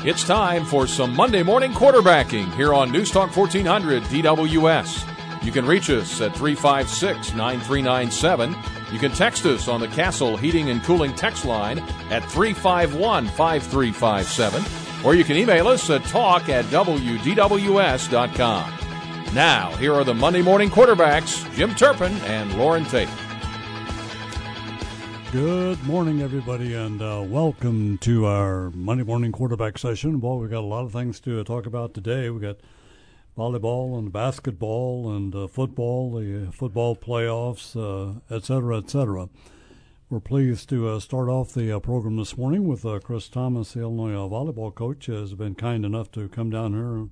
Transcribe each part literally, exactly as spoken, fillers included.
It's time for some Monday morning quarterbacking here on News Talk fourteen hundred D W S. You can reach us at three five six, nine three nine seven. You can text us on the Castle Heating and Cooling text line at three five one, five three five seven. Or you can email us at talk at w d w s dot com. Now, here are the Monday morning quarterbacks, Jim Turpin and Lauren Tate. Good morning, everybody, and uh, welcome to our Monday morning quarterback session. Well, we've got a lot of things to uh, talk about today. We've got volleyball and basketball and uh, football, the uh, football playoffs, uh, et cetera, et cetera. We're pleased to uh, start off the uh, program this morning with uh, Chris Thomas, the Illinois uh, volleyball coach, has been kind enough to come down here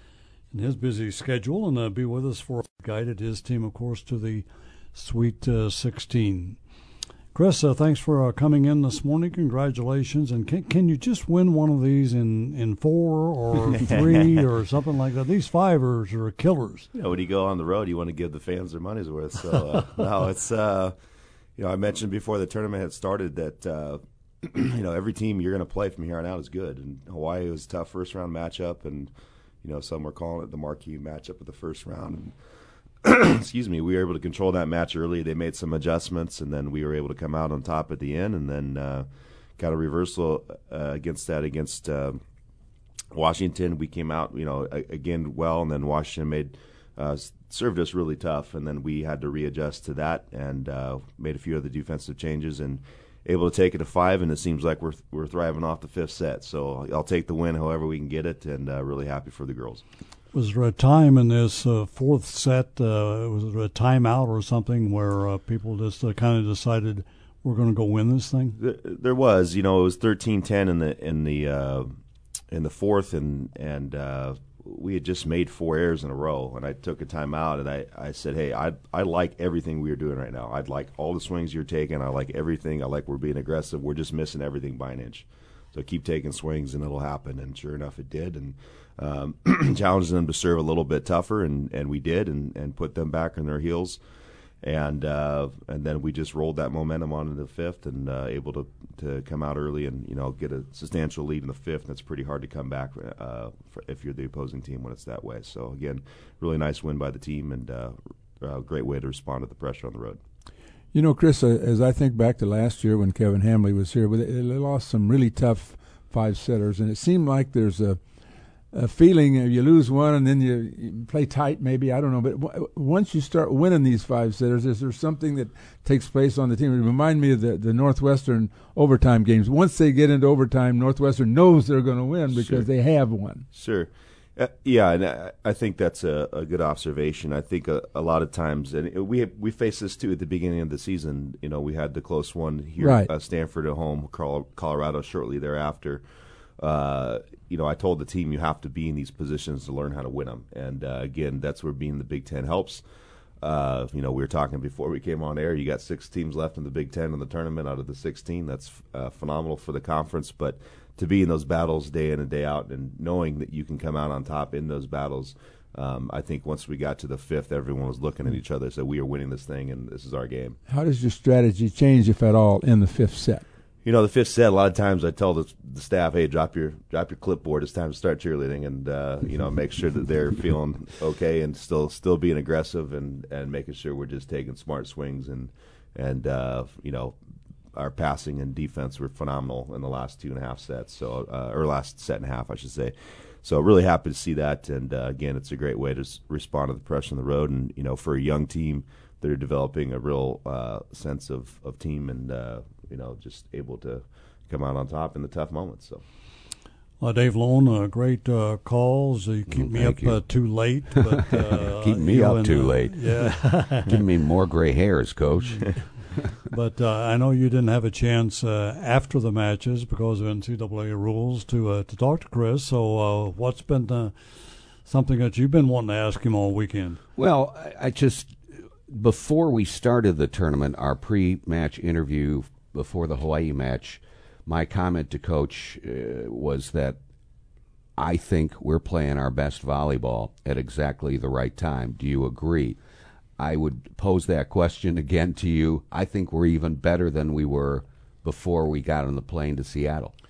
in his busy schedule and uh, be with us for guided his team, of course, to the Sweet uh, sixteen. Chris, uh, thanks for uh, coming in this morning. Congratulations. And can, can you just win one of these in, in four or three or something like that? These fivers are killers. You know, when you go on the road, you want to give the fans their money's worth. So, uh, no, it's, uh, you know, I mentioned before the tournament had started that, uh, you know, every team you're going to play from here on out is good. And Hawaii was a tough first-round matchup, and, you know, some were calling it the marquee matchup of the first round. And, excuse me, we were able to control that match early. They made some adjustments, and then we were able to come out on top at the end, and then uh, got a reversal uh, against that against uh, Washington. We came out, you know, again well, and then Washington made uh, served us really tough, and then we had to readjust to that and uh, made a few other defensive changes and able to take it to five, and it seems like we're we're thriving off the fifth set. So I'll take the win however we can get it, and uh, really happy for the girls. Was there a time in this uh, fourth set, uh, was there a timeout or something where uh, people just uh, kind of decided we're going to go win this thing? There, there was, you know, it was thirteen ten in the in the uh, in the fourth, and and uh, we had just made four errors in a row, and I took a timeout, and I, I said, hey, I I like everything we are doing right now. I'd like all the swings you're taking. I like everything. I like we're being aggressive. We're just missing everything by an inch. So keep taking swings, and it'll happen. And sure enough, it did. And um, challenging them to serve a little bit tougher, and, and we did, and, and put them back on their heels. And uh, and then we just rolled that momentum on into the fifth, and uh, able to, to come out early and, you know, get a substantial lead in the fifth. And it's pretty hard to come back uh, for, if you're the opposing team when it's that way. So again, really nice win by the team, and uh, a great way to respond to the pressure on the road. You know, Chris, uh, as I think back to last year when Kevin Hamley was here, they lost some really tough five-setters, and it seemed like there's a, a feeling uh, you lose one and then you, you play tight maybe, I don't know. But w- once you start winning these five-setters, is there something that takes place on the team? It reminds me of the, the Northwestern overtime games. Once they get into overtime, Northwestern knows they're going to win because sure. they have won. Sure. Uh, yeah, and I, I think that's a, a good observation. I think a, a lot of times, and we we faced this too at the beginning of the season. You know, we had the close one here, right. uh, Stanford at home, Colorado shortly thereafter. Uh, you know, I told the team you have to be in these positions to learn how to win them, and uh, again, that's where being the Big Ten helps. Uh, you know, we were talking before we came on air. You got six teams left in the Big Ten in the tournament out of the sixteen. That's uh, phenomenal for the conference, but to be in those battles day in and day out, and knowing that you can come out on top in those battles, um, I think once we got to the fifth, everyone was looking at each other and said, we are winning this thing, and this is our game. How does your strategy change, if at all, in the fifth set? You know, the fifth set, a lot of times I tell the, the staff, hey, drop your drop your clipboard. It's time to start cheerleading, and, uh, you know, make sure that they're feeling okay and still still being aggressive, and, and making sure we're just taking smart swings, and, and uh, you know, our passing and defense were phenomenal in the last two and a half sets, so uh, or last set and a half, I should say. So really happy to see that, and uh, again, it's a great way to s- respond to the pressure on the road, and you know, for a young team, they're developing a real uh, sense of, of team, and uh, you know, just able to come out on top in the tough moments. So. Well, Dave Lone, uh, great uh, calls. You keep mm, me up uh, too late. But, uh, keep me up too uh, late. Yeah. Give me more gray hairs, Coach. But uh, I know you didn't have a chance uh, after the matches because of N C double A rules to uh, to talk to Chris. So uh, what's been uh, something that you've been wanting to ask him all weekend? Well, I, I just, before we started the tournament, our pre-match interview before the Hawaii match, my comment to Coach uh, was that I think we're playing our best volleyball at exactly the right time. Do you agree? I would pose that question again to you. I think we're even better than we were before we got on the plane to Seattle.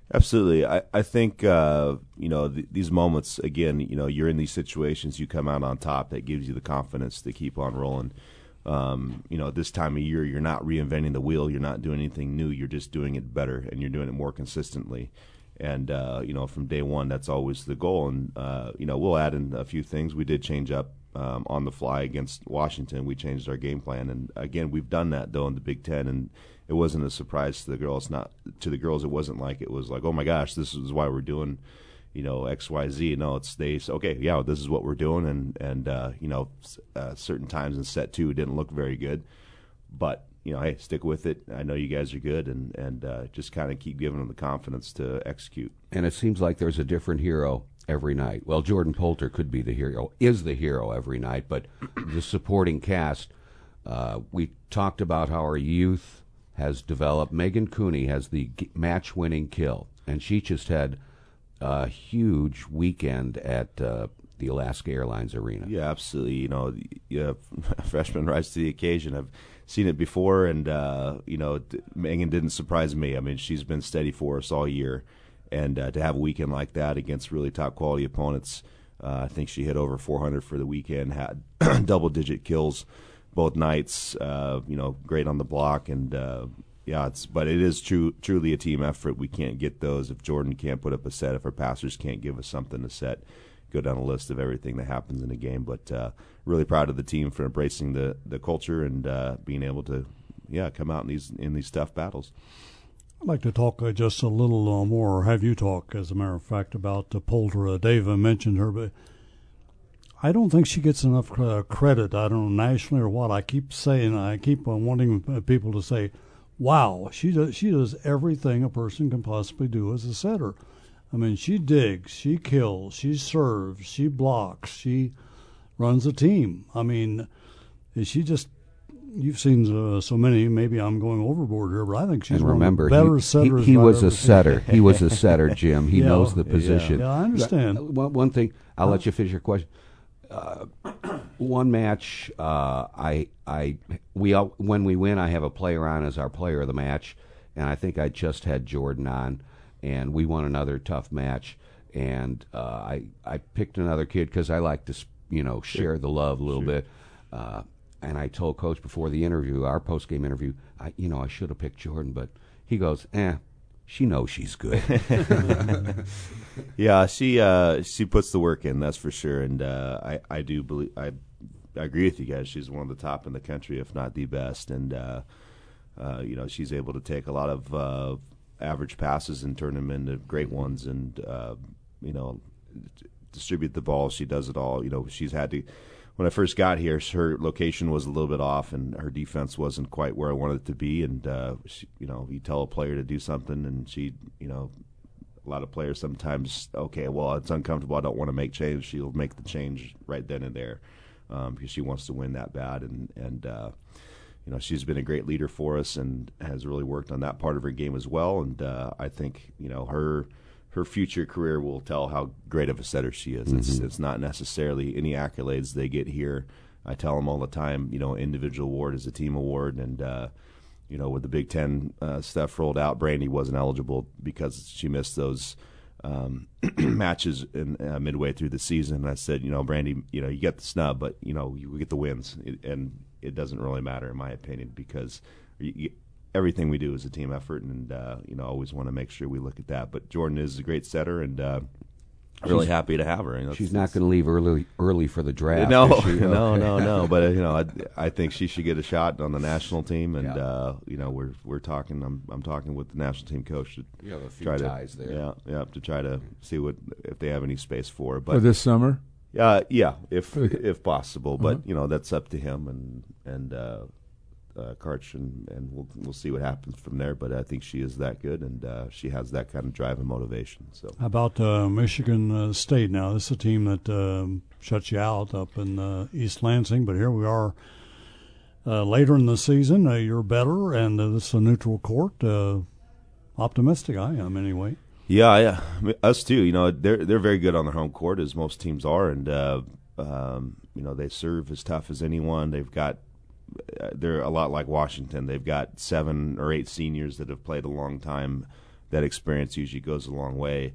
Absolutely. I, I think, uh, you know, th- these moments, again, you know, you're in these situations, you come out on top. That gives you the confidence to keep on rolling. Um, you know, this time of year, you're not reinventing the wheel. You're not doing anything new. You're just doing it better, and you're doing it more consistently. And, uh, you know, from day one, that's always the goal. And, uh, you know, we'll add in a few things. We did change up um, on the fly against Washington. We changed our game plan. And, again, we've done that, though, in the Big Ten. And it wasn't a surprise to the girls. Not to the girls, it wasn't like it was like, oh, my gosh, this is why we're doing, you know, X, Y, Z. No, it's they say, okay, yeah, this is what we're doing. And, and uh, you know, uh, certain times in set two didn't look very good. But, you know, hey, stick with it. I know you guys are good, and and uh, just kind of keep giving them the confidence to execute. And it seems like there's a different hero every night. Well, Jordan Poulter could be the hero, is the hero every night, but the supporting cast, uh, we talked about how our youth has developed. Megan Cooney has the g- match-winning kill, and she just had a huge weekend at uh, the Alaska Airlines Arena. Yeah, absolutely. You know, yeah, freshman rise to the occasion. I've seen it before, and uh, you know, Megan didn't surprise me. I mean, she's been steady for us all year, and uh, to have a weekend like that against really top quality opponents, uh, I think she hit over four hundred for the weekend. Had double digit kills both nights. Uh, you know, great on the block, and uh, yeah, it's but it is true truly a team effort. We can't get those if Jordan can't put up a set, if our passers can't give us something to set. Go down a list of everything that happens in a game, but uh, really proud of the team for embracing the, the culture and uh, being able to, yeah, come out in these in these tough battles. I'd like to talk uh, just a little uh, more, or have you talk, as a matter of fact, about uh, Poulter. Uh, Dave uh, mentioned her, but I don't think she gets enough uh, credit. I don't know, nationally or what. I keep saying, I keep uh, wanting people to say, "Wow, she does she does everything a person can possibly do as a setter." I mean, she digs, she kills, she serves, she blocks, she runs a team. I mean, she just, you've seen uh, so many, maybe I'm going overboard here, but I think she's and one remember, of the better he, setters. He, he I've was ever a setter. He was a setter, Jim. He Yeah. knows the position. Yeah, I understand. One, one thing, I'll let you finish your question. Uh, one match, uh, I, I, we all, when we win, I have a player on as our player of the match, and I think I just had Jordan on, and we won another tough match. And uh, I I picked another kid because I like to you know share the love a little Sure. bit. Uh, and I told Coach before the interview, our post game interview, I you know I should have picked Jordan, but he goes, eh, she knows she's good. Yeah, she uh, she puts the work in, that's for sure. And uh, I I do believe I I agree with you guys. She's one of the top in the country, if not the best. And uh, uh, you know, she's able to take a lot of uh, average passes and turn them into great ones, and uh, you know, distribute the ball. She does it all. You know, she's had to. When I first got here, her location was a little bit off, and her defense wasn't quite where I wanted it to be. And uh, she, you know, you tell a player to do something, and she, you know, a lot of players sometimes, okay, well, it's uncomfortable. I don't want to make change. She'll make the change right then and there um, because she wants to win that bad. And and uh, you know, she's been a great leader for us and has really worked on that part of her game as well. And uh, I think, you know, her. Her future career will tell how great of a setter she is. Mm-hmm. It's it's not necessarily any accolades they get here. I tell them all the time, you know, individual award is a team award, and uh, you know, with the Big Ten uh, stuff rolled out, Brandy wasn't eligible because she missed those um, matches in uh, midway through the season. And I said, you know, Brandy, you know, you get the snub, but you know, you get the wins, it, and it doesn't really matter in my opinion because. You, you, Everything we do is a team effort, and uh, you know, always want to make sure we look at that. But Jordan is a great setter, and uh, really she's, happy to have her. You know, she's not going to leave early early for the draft. No, is she? no, no, no. But uh, you know, I, I think she should get a shot on the national team, and Yeah. uh, you know, we're we're talking. I'm I'm talking with the national team coach to You have a few try ties to there. yeah yeah to try to see what if they have any space for her. For But this summer? uh, yeah, if Okay. if possible. But Uh-huh. you know, that's up to him and and. Uh, Uh, Karch, and, and we'll we'll see what happens from there. But I think she is that good, and uh, she has that kind of drive and motivation. So, How about uh, Michigan uh, State now? This is a team that um, shuts you out up in uh, East Lansing, but here we are uh, later in the season. Uh, you're better, and uh, this is a neutral court. Uh, optimistic I am, anyway. yeah, yeah, I mean, us too. You know, they're they're very good on their home court, as most teams are, and uh, um, you know, they serve as tough as anyone. They've got. They're a lot like Washington. They've got seven or eight seniors that have played a long time that experience usually goes a long way.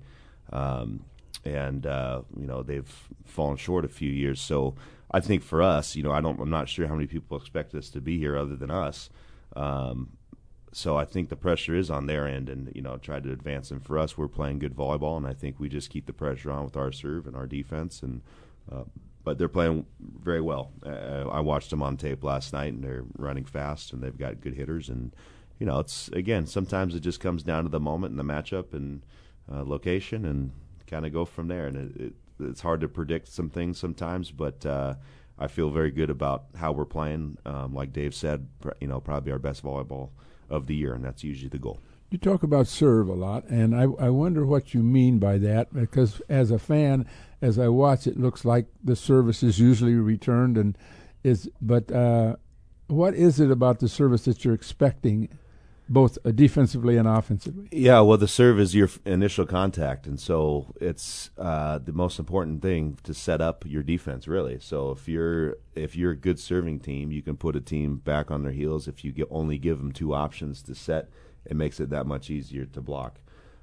Um, and uh, you know, they've fallen short a few years. So I think for us, you know, I don't, I'm not sure how many people expect us to be here other than us. Um, so I think the pressure is on their end, and you know, try to advance. And for us, we're playing good volleyball, and I think we just keep the pressure on with our serve and our defense. And uh, but they're playing very well. Uh, I watched them on tape last night, and they're running fast, and they've got good hitters. And you know, it's again, sometimes it just comes down to the moment and the matchup and uh, location, and kind of go from there. And it, it, it's hard to predict some things sometimes, but uh, I feel very good about how we're playing. Um, like Dave said, pr- you know, probably our best volleyball of the year, and that's usually the goal. You talk about serve a lot, and I, I wonder what you mean by that, because as a fan, as I watch, it looks like the service is usually returned, and is but uh, what is it about the service that you're expecting, both uh, defensively and offensively? Yeah, well, the serve is your f- initial contact, and so it's uh, the most important thing to set up your defense, really. So if you're if you're a good serving team, you can put a team back on their heels. If you get, only give them two options to set, it makes it that much easier to block.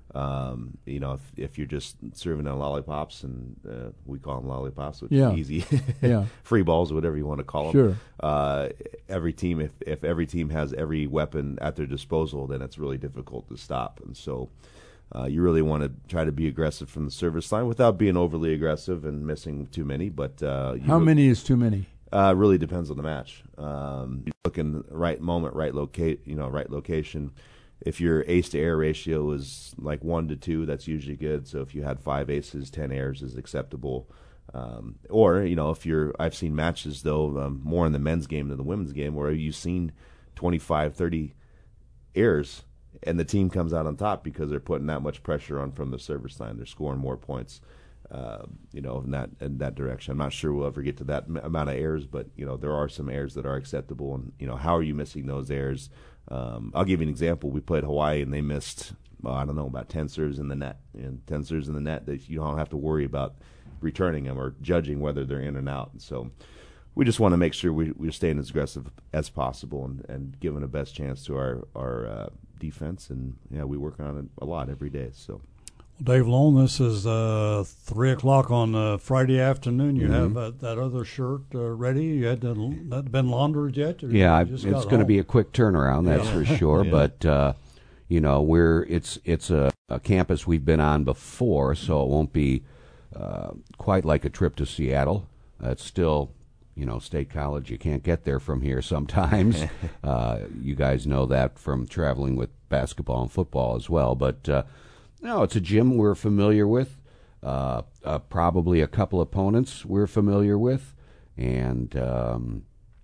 Um, you know, if if you're just serving on lollipops, and uh, we call them lollipops, which Yeah. is easy, Yeah. free balls, whatever you want to call them. Sure. Uh, every team, if if every team has every weapon at their disposal, then it's really difficult to stop. And so, uh, you really want to try to be aggressive from the service line without being overly aggressive and missing too many. But uh, you How re- many is too many? Uh, really depends on the match. Um, you're looking right moment, right locate, you know, right location. If your ace to air ratio is like one to two, that's usually good. So if you had five aces, ten airs is acceptable. Um, or you know, if you're, I've seen matches though, um, more in the men's game than the women's game, where you've seen twenty-five, thirty airs, and the team comes out on top because they're putting that much pressure on from the service line. They're scoring more points. Uh, you know, in that in that direction. I'm not sure we'll ever get to that m- amount of errors, but you know, there are some errors that are acceptable. And you know, how are you missing those errors? Um, I'll give you an example. We played Hawaii, and they missed, well, I don't know, about ten serves in the net, and ten serves in the net that you don't have to worry about returning them or judging whether they're in and out. And so, we just want to make sure we, we're staying as aggressive as possible and, and giving the best chance to our our uh, defense. And yeah, we work on it a lot every day. So. Dave Lone, this is uh, three o'clock on uh, Friday afternoon. You Mm-hmm. have uh, that other shirt uh, ready. You had to, that been laundered yet? Or Yeah, you I, just it's got going to home? be a quick turnaround, that's Yeah. for sure. Yeah. But uh, you know, we're it's it's a, a campus we've been on before, so it won't be uh, quite like a trip to Seattle. Uh, it's still, you know, State College. You can't get there from here sometimes. uh, you guys know that from traveling with basketball and football as well. But uh, no, it's a gym we're familiar with. Uh, uh, probably a couple opponents we're familiar with, and um,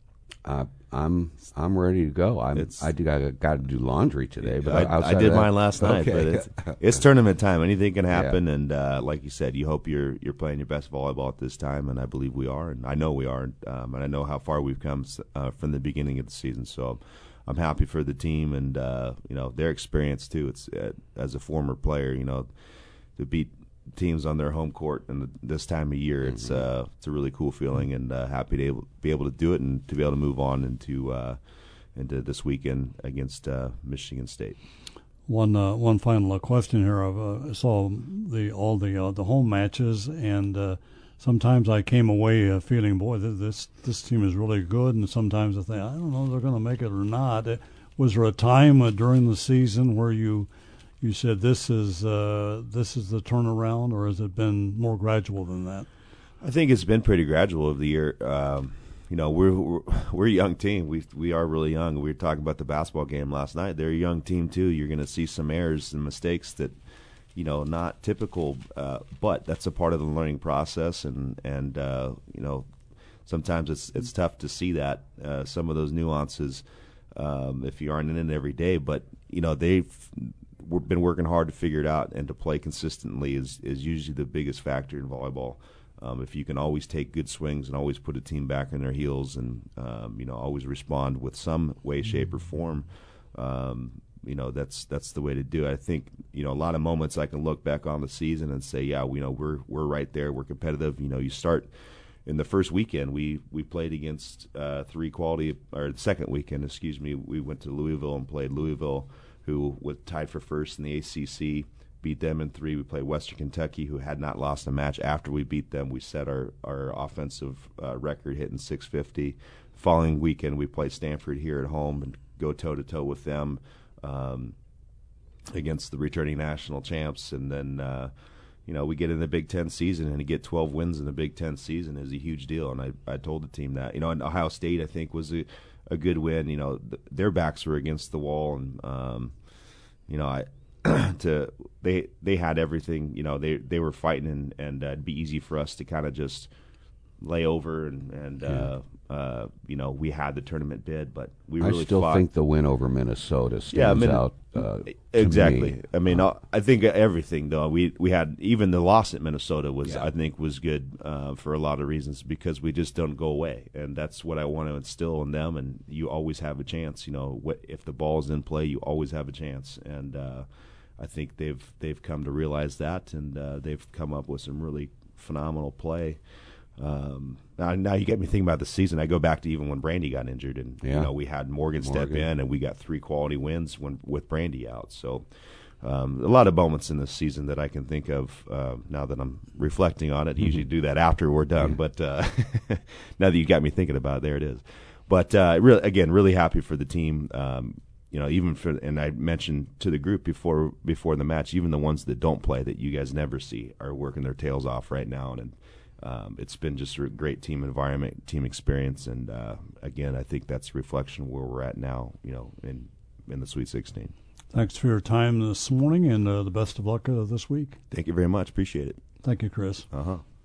I, I'm I'm ready to go. I'm It's- I do got, got to do laundry today, but I, outside I did of that- mine last night, okay. but it's, it's tournament time. Anything can happen, and uh, like you said, you hope you're you're playing your best volleyball at this time, and I believe we are, and I know we are, um, and I know how far we've come uh, from the beginning of the season. So I'm happy for the team, and uh, you know, their experience too. It's uh, as a former player, you know, to beat teams on their home court and this time of year, it's uh, it's a really cool feeling, and uh, happy to able, be able to do it and to be able to move on into uh, into this weekend against uh, Michigan State. One uh, one final uh, question here. I uh, saw the all the uh, the home matches, and uh, sometimes I came away uh, feeling, boy, th- this this team is really good, and sometimes I think, I don't know if they're going to make it or not. Uh, was there a time uh, during the season where you you said this is uh, this is the turnaround, or has it been more gradual than that? I think it's been pretty gradual over the year. Um, you know, we're, we're we're a young team. We we are really young. We were talking about the basketball game last night. They're a young team too. You're going to see some errors and mistakes that, you know, not typical, uh, but that's a part of the learning process. And and uh, you know, sometimes it's it's tough to see that uh, some of those nuances um, if you aren't in it every day. But you know, they've we've been working hard to figure it out, and to play consistently is is usually the biggest factor in volleyball. Um, if you can always take good swings and always put a team back on their heels, and um, you know, always respond with some way, shape, or form, um, you know, that's that's the way to do it. I think, you know, a lot of moments I can look back on the season and say, yeah, we know we're we're right there, we're competitive. You know, you start in the first weekend, we we played against uh, three quality, or the second weekend, excuse me, we went to Louisville and played Louisville, who was tied for first in the A C C. Beat them in three. We played Western Kentucky, who had not lost a match after we beat them. We set our, our offensive uh, record hitting six fifty. Following weekend, we played Stanford here at home and go toe-to-toe with them um, against the returning national champs. And then, uh, you know, we get in the Big Ten season, and to get twelve wins in the Big Ten season is a huge deal. And I, I told the team that. You know, and Ohio State, I think, was a, a good win. You know, th- their backs were against the wall, and, um, you know, I – to they they had everything, you know, they they were fighting, and, and uh, it'd be easy for us to kind of just lay over, and, and yeah. uh, uh, you know, we had the tournament bid, but we really I still fought. think the win over Minnesota stands yeah, I mean, out. Uh, exactly. Me. I mean, uh, I think everything though. We we had even the loss at Minnesota was yeah. I think was good uh, for a lot of reasons, because we just don't go away, and that's what I want to instill in them. And you always have a chance. You know, what, if the ball's in play, you always have a chance, and. Uh, I think they've they've come to realize that, and uh, they've come up with some really phenomenal play. Um, now, now you get me thinking about the season. I go back to even when Brandy got injured, and yeah. you know we had Morgan, Morgan step in, and we got three quality wins when with Brandy out. So um, a lot of moments in this season that I can think of uh, now that I'm reflecting on it. I usually do that after we're done, yeah. but uh, now that you got me thinking about it, there it is. But uh, really, again, really happy for the team. Um, You know, even for, and I mentioned to the group before before the match, even the ones that don't play that you guys never see are working their tails off right now, and um, it's been just a great team environment, team experience, and uh, again, I think that's a reflection where we're at now. You know, in in the Sweet sixteen. Thanks for your time this morning, and uh, the best of luck uh, this week. Thank you very much. Appreciate it. Thank you, Chris. Uh huh.